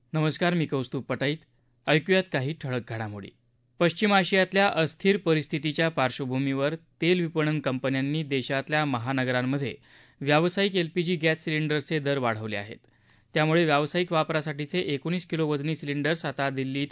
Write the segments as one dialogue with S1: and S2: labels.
S1: नमस्कार, मी कौस्तुभ पटाईत. ऐकूयात काही ठळक घडामोडी. पश्चिम आशियातल्या अस्थिर परिस्थितीच्या पार्श्वभूमीवर तेल विपणन कंपन्यांनी देशातल्या महानगरांमध्ये व्यावसायिक एलपीजी गॅस सिलेंडर्सचे दर वाढवले आहेत. त्यामुळे व्यावसायिक वापरासाठीचे 19 किलो वजनी सिलेंडर्स आता दिल्लीत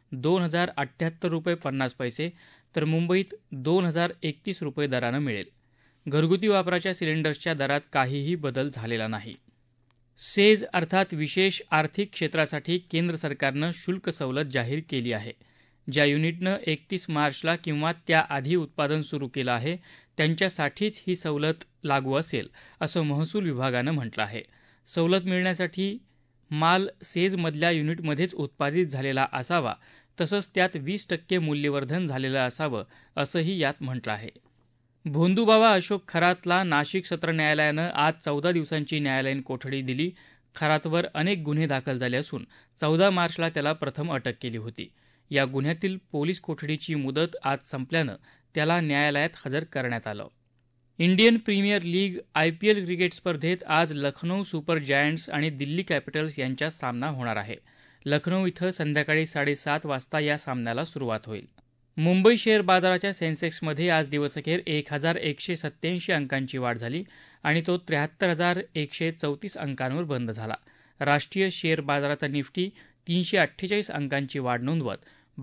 S1: ₹2,078.50 तर मुंबईत ₹2,031 दरानं मिळेल. घरगुती वापराच्या सिलेंडर्सच्या दरात काहीही बदल झालेला नाही. सेज अर्थात विशेष आर्थिक क्षेत्रासाठी केंद्र सरकारनं शुल्क सवलत जाहीर केली आहे. ज्या युनिटनं 31 मार्चला किंवा त्याआधी उत्पादन सुरू केलं आहे त्यांच्यासाठीच ही सवलत लागू असेल, असं महसूल विभागानं म्हटलं आहे. सवलत मिळण्यासाठी माल सेजमधल्या युनिटमध्येच उत्पादित झालेला असावा, तसंच त्यात 20% मूल्यवर्धन झालेलं असावं, असंही यात म्हटलं आहे. भोंदूबाबा अशोक खरातला नाशिक सत्र न्यायालयानं आज 14 दिवसांची न्यायालयीन कोठडी दिली. खरातवर अनेक गुन्हे दाखल झाले असून 14 मार्चला त्याला प्रथम अटक केली होती. या गुन्ह्यातील पोलीस कोठडीची मुदत आज संपल्यानं त्याला न्यायालयात हजर करण्यात आलं. Indian Premier League IPL cricket स्पर्धेत आज लखनौ सुपर जायंट्स आणि दिल्ली कॅपिटल्स यांच्यात सामना होणार आहे. लखनौ इथं संध्याकाळी 7:30 वाजता या सामन्याला सुरुवात होईल. मुंबई शेअर बाजाराच्या सेन्सेक्समध्ये आज दिवसअखेर 1,187 अंकांची वाढ झाली आणि तो 73,134 अंकांवर बंद झाला. राष्ट्रीय शेअर बाजाराचा निफ्टी 348 अंकांची वाढ नोंदवत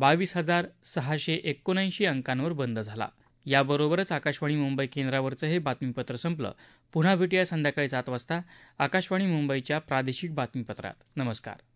S1: 22,679 अंकांवर बंद झाला. याबरोबरच आकाशवाणी मुंबई केंद्रावरचं हे बातमीपत्र संपलं. पुन्हा भेटूया संध्याकाळी 7 वाजता आकाशवाणी मुंबईच्या प्रादेशिक बातमीपत्रात. नमस्कार.